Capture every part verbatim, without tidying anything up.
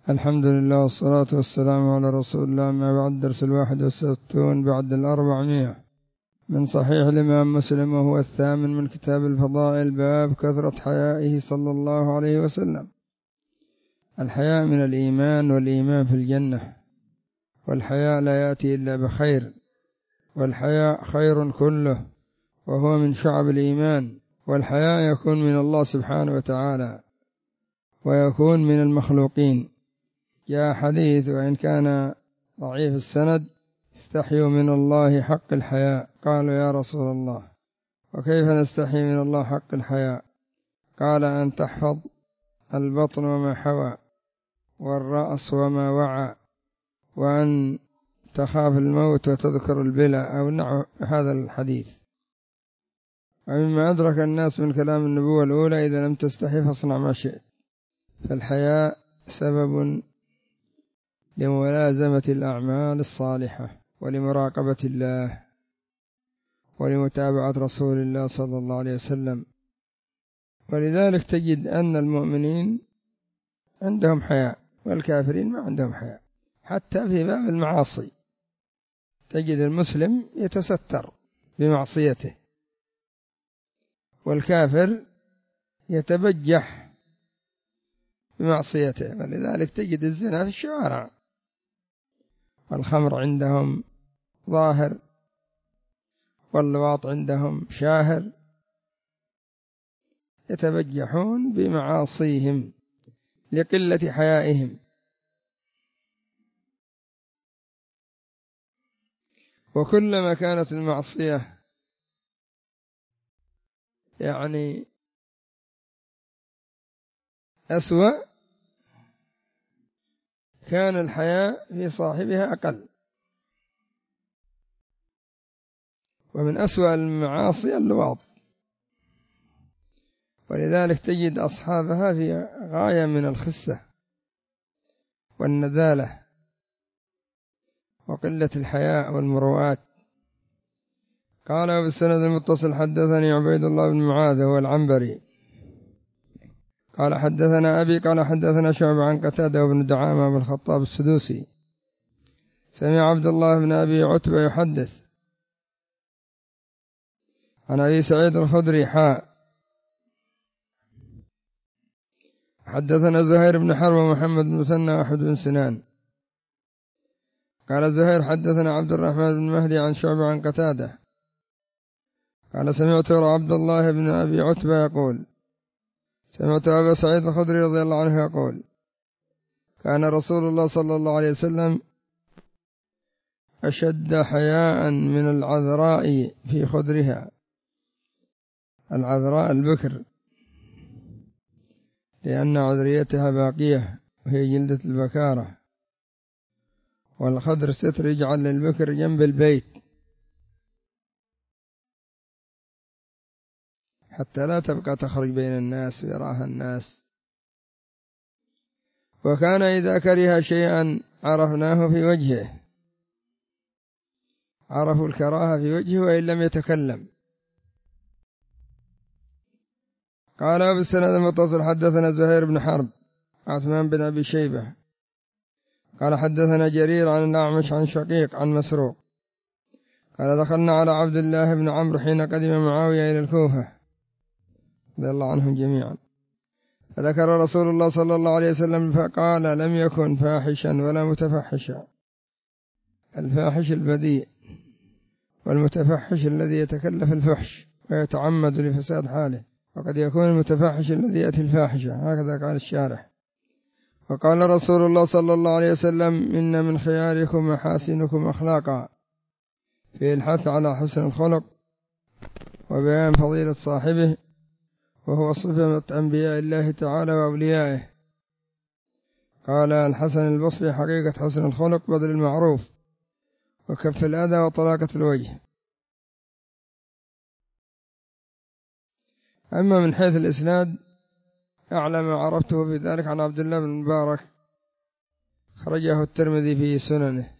الحمد لله والصلاة والسلام على رسول الله. ما بعد، درس الواحد والستون بعد الأربعمائة من صحيح الإمام مسلم، وهو الثامن من كتاب الفضائل، باب كثرة حيائه صلى الله عليه وسلم. الحياء من الإيمان، والإيمان في الجنة، والحياء لا يأتي إلا بخير، والحياء خير كله، وهو من شعب الإيمان. والحياء يكون من الله سبحانه وتعالى، ويكون من المخلوقين. جاء حديث وإن كان ضعيف السند: استحيوا من الله حق الحياء. قالوا يا رسول الله، وكيف نستحي من الله حق الحياء؟ قال: أن تحفظ البطن وما حوى، والرأس وما وعى، وأن تخاف الموت وتذكر البلى، أو نحو هذا الحديث. ومما أدرك الناس من كلام النبوة الأولى: إذا لم تستحي فاصنع ما شئت. فالحياء سبب لملازمة الأعمال الصالحة، ولمراقبة الله، ولمتابعة رسول الله صلى الله عليه وسلم. ولذلك تجد أن المؤمنين عندهم حياء، والكافرين ما عندهم حياء. حتى في باب المعاصي تجد المسلم يتستر بمعصيته، والكافر يتبجح بمعصيته. ولذلك تجد الزنا في الشوارع، والخمر عندهم ظاهر، واللواط عندهم شاهر، يتبجحون بمعاصيهم لقلة حيائهم. وكلما كانت المعصية يعني أسوأ، كان الحياء في صاحبها أقل. ومن أسوأ المعاصي اللواط، ولذلك تجد أصحابها في غاية من الخسة والنذالة وقلة الحياء والمروءات. قال بالسند المتصل: حدثني عبيد الله بن معاذ هو العنبري قال حدثنا أبي قال حدثنا شعبة عن قتادة وابن دعامة بن الخطاب السدوسي سمع عبد الله بن أبي عتبة يحدث عن أبي سعيد الخدري حاء حدثنا زهير بن حرب ومحمد بن مثنى وأحمد بن سنان. قال زهير: حدثنا عبد الرحمن بن مهدي عن شعبة عن قتادة قال سمعت عبد الله بن أبي عتبة يقول: سمعت أبا سعيد الخدري رضي الله عنه يقول: كان رسول الله صلى الله عليه وسلم أشد حياء من العذراء في خدرها. العذراء البكر، لأن عذريتها باقية وهي جلدة البكارة، والخدر ستر يجعل للبكر جنب البيت حتى لا تبقى تخرج بين الناس ويراها الناس. وكان إذا كره شيئا عرفناه في وجهه، عرفوا الكراهة في وجهه وإن لم يتكلم. قال بالسند المتصل: حدثنا زهير بن حرب عثمان بن أبي شيبة قال حدثنا جرير عن الأعمش عن شقيق عن مسروق قال دخلنا على عبد الله بن عمرو حين قدم معاوية إلى الكوفة رضي الله عنهم جميعا، فذكر رسول الله صلى الله عليه وسلم فقال: لم يكن فاحشا ولا متفحشا. الفاحش البذيء، والمتفحش الذي يتكلف الفحش ويتعمد لفساد حاله، وقد يكون المتفحش الذي يأتي الفاحشة، هكذا قال الشارح. وقال رسول الله صلى الله عليه وسلم: إن من خياركم محاسنكم أخلاقا، في الحث على حسن الخلق وبيان فضيلة صاحبه، وهو صفة أنبياء الله تعالى وأوليائه. قال الحسن البصري: حقيقة حسن الخلق بذل المعروف، وكف الأذى، وطلاقة الوجه. أما من حيث الإسناد، أعلى ما عرفته في ذلك عن عبد الله بن مبارك خرجه الترمذي في سننه.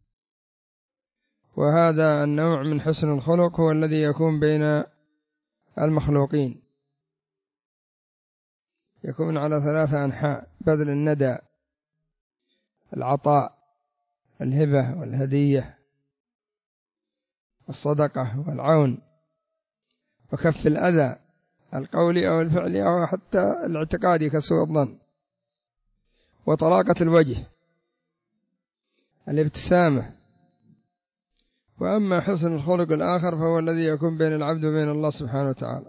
وهذا النوع من حسن الخلق هو الذي يكون بين المخلوقين، يكون على ثلاثة أنحاء: بذل الندى، العطاء، الهبة والهدية، الصدقة والعون، وكف الأذى القولي أو الفعلي أو حتى الاعتقادي كسوء الظن، وطلاقة الوجه، الابتسامة. وأما حسن الخلق الآخر فهو الذي يكون بين العبد وبين الله سبحانه وتعالى.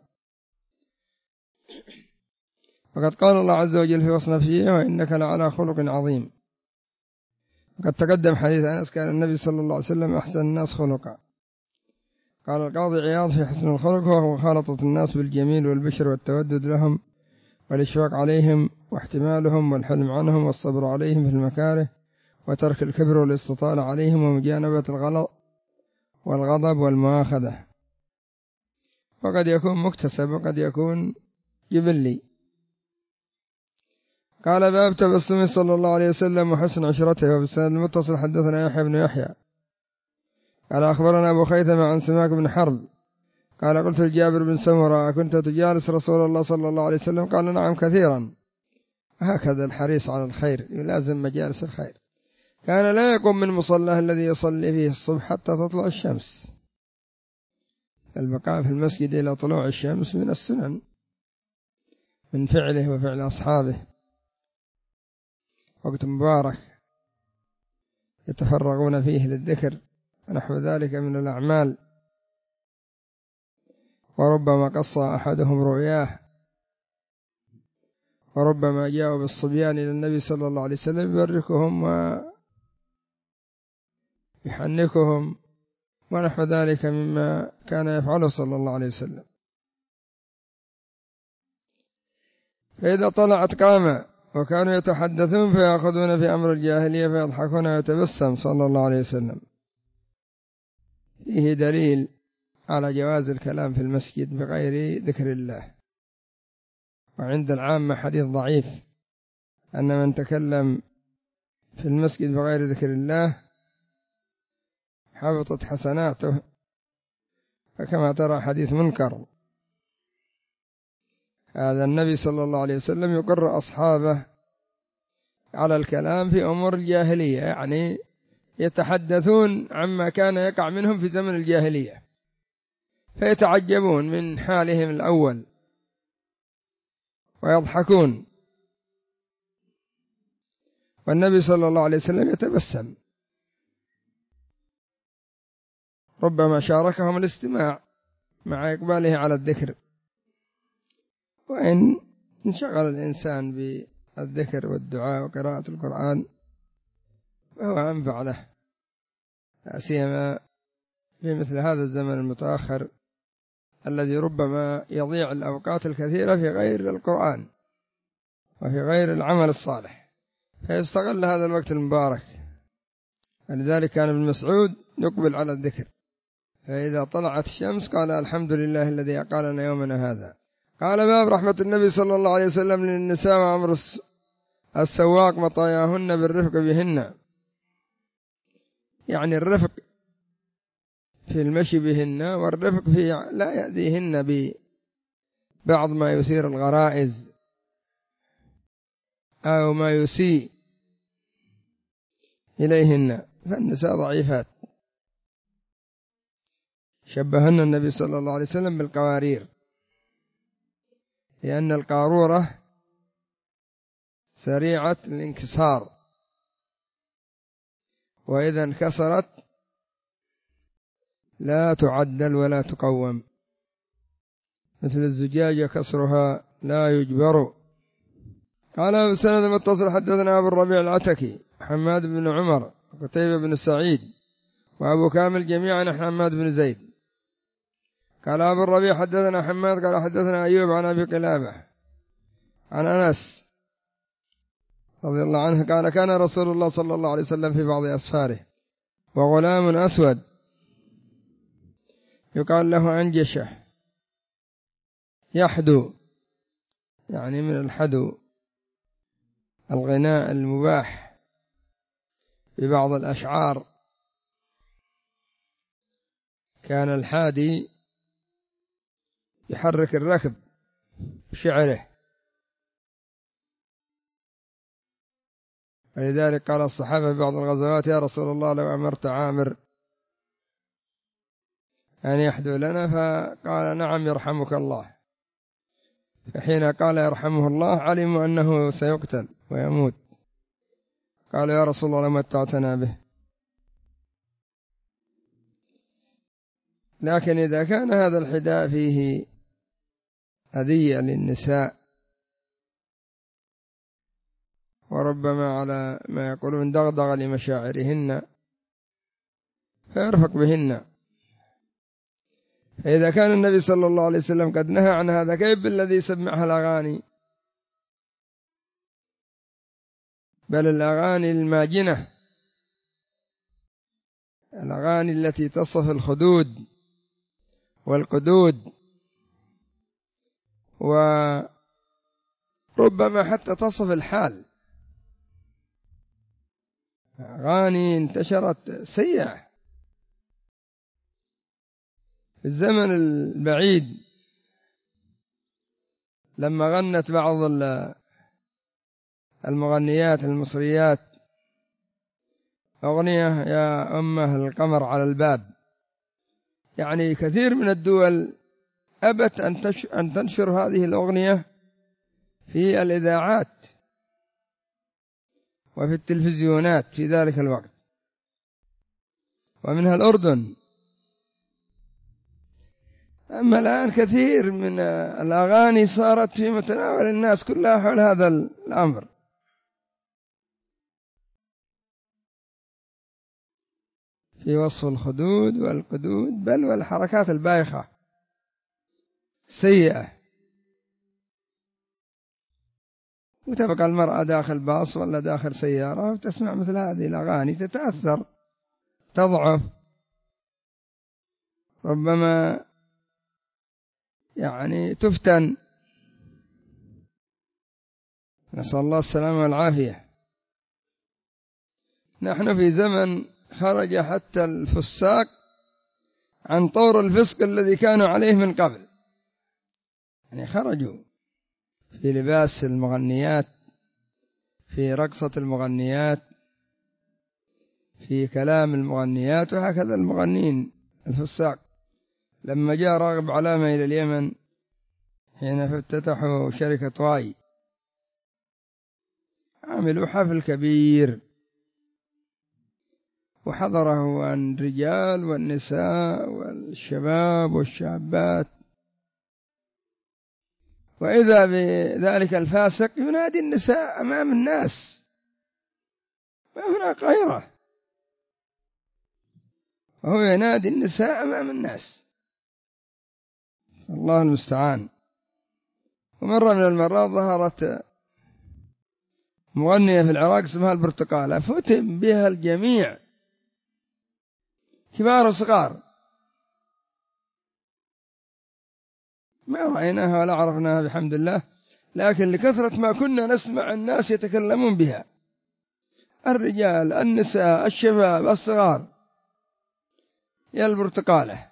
وقد قال الله عز وجل في وصف نفسه: وإنك لعلى خلق عظيم. وقد تقدم حديث أنس: كان النبي صلى الله عليه وسلم أحسن الناس خلقا. قال القاضي عياض في حسن الخلق: وهو مخالطة الناس بالجميل والبشر والتودد لهم والإشفاق عليهم واحتمالهم والحلم عنهم والصبر عليهم في المكاره وترك الكبر والاستطالة عليهم ومجانبة الغلط والغضب والمؤاخذة. وقد يكون مكتسب وقد يكون جبلي. قال: باب تبسم صلى الله عليه وسلم وحسن عشرته. وبالسند المتصل حدثنا يحيى بن يحيى قال: أخبرنا أبو خيثمة عن سماك بن حرب قال: قلت لجابر بن سمرة: كنت تجالس رسول الله صلى الله عليه وسلم؟ قال: نعم كثيرا. هكذا الحريص على الخير، يلازم مجالس الخير. كان لا يقوم من مصلاه الذي يصلي فيه الصبح حتى تطلع الشمس. البقاء في المسجد إلى طلوع الشمس من السنن، من فعله وفعل أصحابه. وقت مبارك يتفرغون فيه للذكر ونحو ذلك من الأعمال. وربما قص أحدهم رؤياه، وربما جاءوا بالصبيان إلى النبي صلى الله عليه وسلم يبركهم ويحنكهم ونحو ذلك مما كان يفعله صلى الله عليه وسلم. فإذا طلعت قام، وكانوا يتحدثون فيأخذون في أمر الجاهلية فيضحكون ويتبسم صلى الله عليه وسلم. فيه دليل على جواز الكلام في المسجد بغير ذكر الله. وعند العامة حديث ضعيف أن من تكلم في المسجد بغير ذكر الله حبطت حسناته، فكما ترى حديث منكر. هذا النبي صلى الله عليه وسلم يقر أصحابه على الكلام في أمور الجاهلية، يعني يتحدثون عما كان يقع منهم في زمن الجاهلية، فيتعجبون من حالهم الأول ويضحكون، والنبي صلى الله عليه وسلم يتبسم. ربما شاركهم الاستماع مع إقباله على الذكر. وإن انشغل الإنسان بالذكر والدعاء وقراءة القرآن فهو أنفع له، لا سيما في مثل هذا الزمن المتأخر الذي ربما يضيع الأوقات الكثيرة في غير القرآن وفي غير العمل الصالح، فيستغل هذا الوقت المبارك. ولذلك كان ابن مسعود يقبل على الذكر، فإذا طلعت الشمس قال: الحمد لله الذي أقالنا يومنا هذا. قال: باب رحمة النبي صلى الله عليه وسلم للنساء وأمر السواق مطاياهن بالرفق بهن، يعني الرفق في المشي بهن، والرفق في لا يأذيهن ببعض ما يثير الغرائز أو ما يسيء إليهن، فالنساء ضعيفات. شبهن النبي صلى الله عليه وسلم بالقوارير، لأن القارورة سريعة الانكسار، وإذا انكسرت لا تعدل ولا تقوم، مثل الزجاجة كسرها لا يجبر. قال: بسند المتصل حدثنا أبو الربيع العتكي حماد بن عمر قتيبة بن سعيد وأبو كامل جميعا عن حماد بن زيد. قال أبو الربيع حدثنا حماد قال حدثنا أيوب عن أبي قلابة عن أنس رضي الله عنه قال: كان رسول الله صلى الله عليه وسلم في بعض أسفاره وغلام أسود يقال له أنجشة يحدو، يعني من الحدو الغناء المباح ببعض الأشعار. كان الحادي يحرك الركب بشعره. ولذلك قال الصحابة في بعض الغزوات: يا رسول الله لو أمرت عامر أن يحدو لنا، فقال: نعم يرحمك الله. فحين قال يرحمه الله علموا أنه سيقتل ويموت، قال: يا رسول الله لما متعتنا به. لكن إذا كان هذا الحداء فيه أذية للنساء، وربما على ما يقولون دغدغ لمشاعرهن، فيرفق بهن. فإذا كان النبي صلى الله عليه وسلم قد نهى عن هذا، كيف بالذي يسمعها الأغاني؟ بل الأغاني الماجنة، الأغاني التي تصف الخدود والقدود، وربما حتى تصف الحال. أغاني انتشرت سيئة في الزمن البعيد، لما غنت بعض المغنيات المصريات أغنية: يا أمه القمر على الباب. يعني كثير من الدول أبت أن تنشر هذه الأغنية في الإذاعات وفي التلفزيونات في ذلك الوقت، ومنها الأردن. أما الآن كثير من الأغاني صارت في متناول الناس كلها حول هذا الأمر، في وصف الخدود والقدود، بل والحركات البايخة سيئة. وتبقى المرأة داخل باص ولا داخل سيارة وتسمع مثل هذه الأغاني، تتأثر، تضعف، ربما يعني تفتن، نسأل الله السلامة والعافية. نحن في زمن خرج حتى الفساق عن طور الفسق الذي كانوا عليه من قبل، يعني خرجوا في لباس المغنيات، في رقصة المغنيات، في كلام المغنيات، وهكذا المغنين الفساق. لما جاء راغب علامة إلى اليمن حين افتتحوا شركة واي، عملوا حفل كبير وحضره الرجال والنساء والشباب والشابات، وإذا بذلك الفاسق ينادي النساء أمام الناس، ما هناك غيره، وهو ينادي النساء أمام الناس، الله المستعان. ومرة من المرات ظهرت مغنية في العراق اسمها البرتقالة، فتن بها الجميع كبار وصغار، ما رأيناها ولا عرفناها بحمد الله، لكن لكثرة ما كنا نسمع الناس يتكلمون بها، الرجال النساء الشباب الصغار، يا البرتقالة.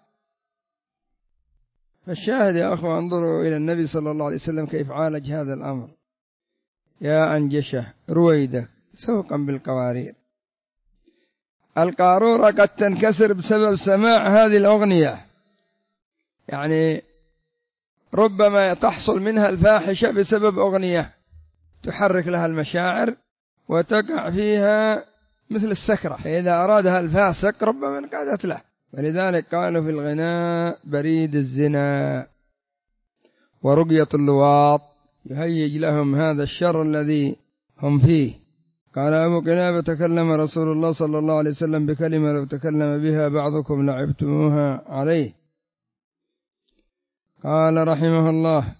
فالشاهد يا أخوة، انظروا إلى النبي صلى الله عليه وسلم كيف عالج هذا الأمر: يا أنجشة رويدك سوقا بالقوارير. القارورة قد تنكسر بسبب سماع هذه الأغنية، يعني ربما تحصل منها الفاحشة بسبب أغنية تحرك لها المشاعر وتقع فيها مثل السكرة، فإذا أرادها الفاسق ربما انقادت له. ولذلك قالوا في الغناء: بريد الزنا ورقية اللواط يهيج لهم هذا الشر الذي هم فيه. قال أبو قلابة: تكلم رسول الله صلى الله عليه وسلم بكلمة لو تكلم بها بعضكم لعبتموها عليه. قال رحمه الله: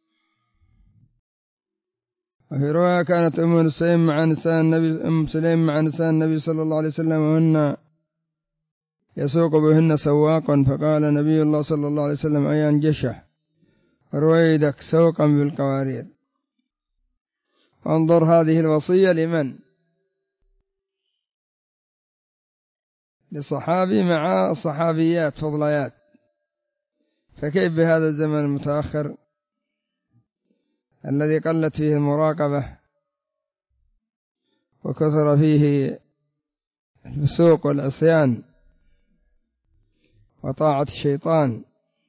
وفي رواية: كانت أم سليم مع نساء النبي أم سليم مع نساء النبي صلى الله عليه وسلم وهن يسوق بهن سواقا، فقال نبي الله صلى الله عليه وسلم: أي أنجشه رويدك سوقا بالقوارير. انظر هذه الوصية لمن؟ لصحابي مع صحابيات فضليات، فكيف بهذا الزمن المتأخر الذي قلت فيه المراقبة وكثر فيه الفسوق والعصيان وطاعة الشيطان.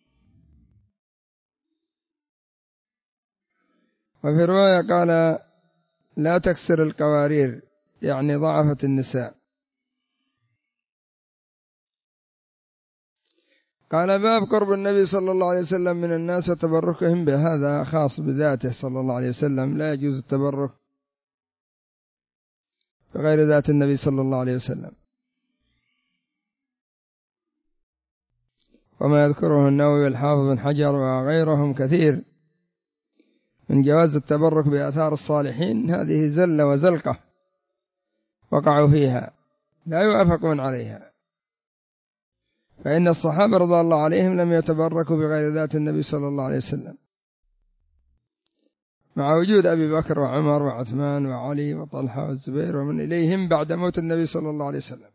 وفي رواية قال لا تكسر القوارير، يعني ضعفت النساء. قال باب قرب النبي صلى الله عليه وسلم من الناس وتبركهم به، هذا خاص بذاته صلى الله عليه وسلم، لا يجوز التبرك بغير ذات النبي صلى الله عليه وسلم. وما يذكره النووي والحافظ بن حجر وغيرهم كثير من جواز التبرك بآثار الصالحين، هذه زلة وزلقة وقعوا فيها لا يوافقون عليها، فإن الصحابة رضي الله عليهم لم يتبركوا بغير ذات النبي صلى الله عليه وسلم، مع وجود أبي بكر وعمر وعثمان وعلي وطلحة والزبير ومن إليهم بعد موت النبي صلى الله عليه وسلم.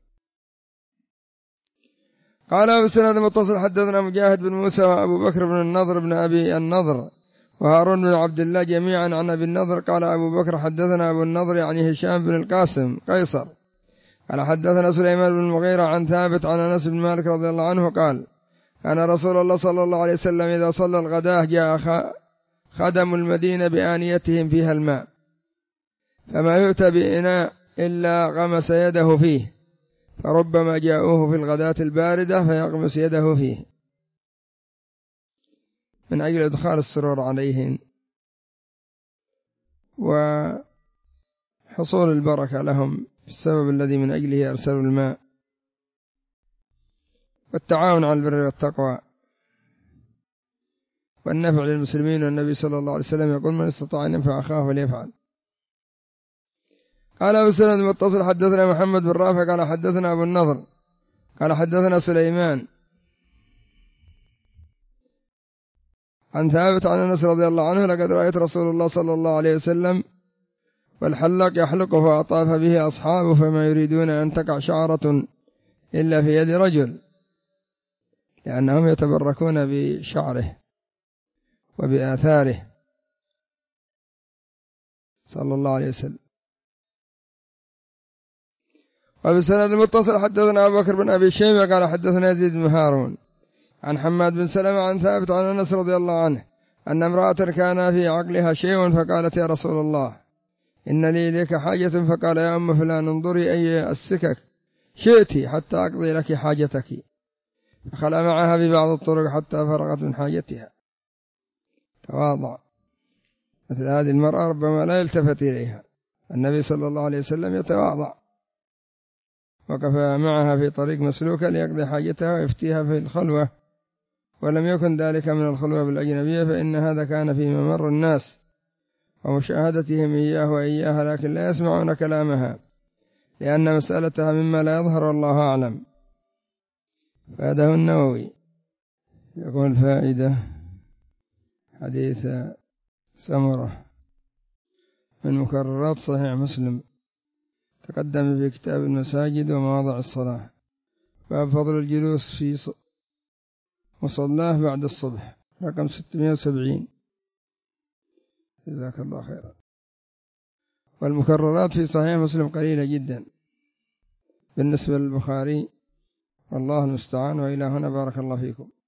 قال أبو سند متصل حدثنا مجاهد بن موسى وأبو بكر بن النضر بن أبي النضر وهارون بن عبد الله جميعا عن أبي النضر. قال أبو بكر حدثنا أبو النضر يعني هشام بن القاسم قيصر قال حدثنا سليمان بن المغيرة عن ثابت عن أنس بن مالك رضي الله عنه قال كان رسول الله صلى الله عليه وسلم إذا صلى الغداة جاء خدم المدينة بآنيتهم فيها الماء، فما يؤتى بإناء إلا غمس يده فيه، فربما جاءوه في الغداة الباردة فيغمس يده فيه من أجل إدخال السرور عليهم وحصول البركة لهم في السبب الذي من أجله أرسلوا الماء، والتعاون على البر والتقوى والنفع للمسلمين. والنبي صلى الله عليه وسلم يقول من استطاع أن ينفع أخاه فليفعل. قال أبو سند المتصل حدثنا محمد بن رافع قال حدثنا أبو النضر قال حدثنا سليمان عن ثابت عن أنس رضي الله عنه لقد رأيت رسول الله صلى الله عليه وسلم والحلاق يحلق فأطاف به أصحابه فما يريدون أن تقع شعرة إلا في يد رجل، لأنهم يتبركون بشعره وبآثاره صلى الله عليه وسلم. وبسند المتصل حدثنا أبو بكر بن أبي شيبة قال حدثنا يزيد بن هارون عن حماد بن سلمة عن ثابت عن أنس رضي الله عنه أن امرأة كان في عقلها شيء فقالت يا رسول الله إن لي إليك حاجة، فقال يا أم فلان انظري أي السكك شئتي حتى أقضي لك حاجتك، فخلى معها ببعض الطرق حتى فرغت من حاجتها. تواضع، مثل هذه المرأة ربما لا يلتفت إليها، النبي صلى الله عليه وسلم يتواضع، وقف معها في طريق مسلوكة ليقضي حاجتها ويفتيها في الخلوة، ولم يكن ذلك من الخلوة بالأجنبية، فإن هذا كان في ممر الناس ومشاهدتهم إياه وإياها، لكن لا يسمعون كلامها لأن مسألتها مما لا يظهر والله أعلم. فهذا النووي يقول فائدة حديث سمرة من مكررات صحيح مسلم تقدم في كتاب المساجد ومواضع الصلاة، باب فضل الجلوس في مصلاه بعد الصبح رقم ستمائة وسبعين. جزاك الله خيرا. والمكررات في صحيح مسلم قليلة جدا بالنسبة للبخاري، والله المستعان. وإلى هنا بارك الله فيكم.